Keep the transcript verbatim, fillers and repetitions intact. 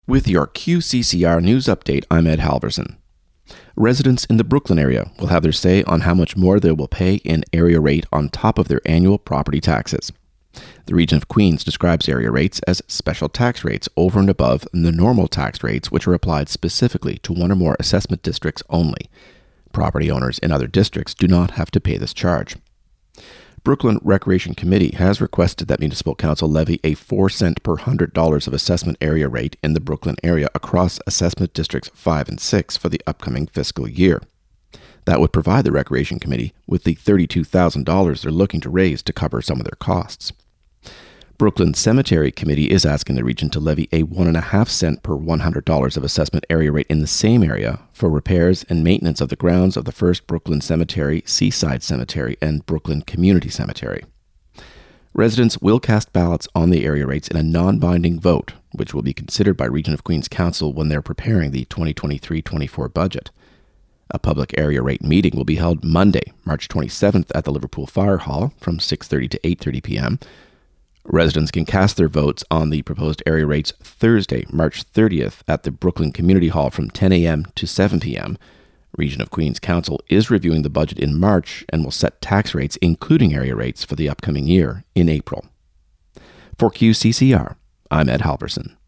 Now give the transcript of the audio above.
With your Q C C R News Update, I'm Ed Halverson. Residents in the Brooklyn area will have their say on how much more they will pay in area rate on top of their annual property taxes. The region of Queens describes area rates as special tax rates over and above the normal tax rates, which are applied specifically to one or more assessment districts only. Property owners in other districts do not have to pay this charge. Brooklyn Recreation Committee has requested that Municipal Council levy a four cent per one hundred dollars of assessment area rate in the Brooklyn area across Assessment Districts five and six for the upcoming fiscal year. That would provide the Recreation Committee with the thirty-two thousand dollars they're looking to raise to cover some of their costs. Brooklyn Cemetery Committee is asking the region to levy a one point five cent per one hundred dollars of assessment area rate in the same area for repairs and maintenance of the grounds of the First Brooklyn Cemetery, Seaside Cemetery, and Brooklyn Community Cemetery. Residents will cast ballots on the area rates in a non-binding vote, which will be considered by Region of Queens Council when they're preparing the twenty twenty-three twenty-four budget. A public area rate meeting will be held Monday, March twenty-seventh at the Liverpool Fire Hall from six thirty to eight thirty p.m. Residents can cast their votes on the proposed area rates Thursday, March thirtieth at the Brooklyn Community Hall from ten a.m. to seven p.m. Region of Queens Council is reviewing the budget in March and will set tax rates, including area rates, for the upcoming year in April. For Q C C R, I'm Ed Halverson.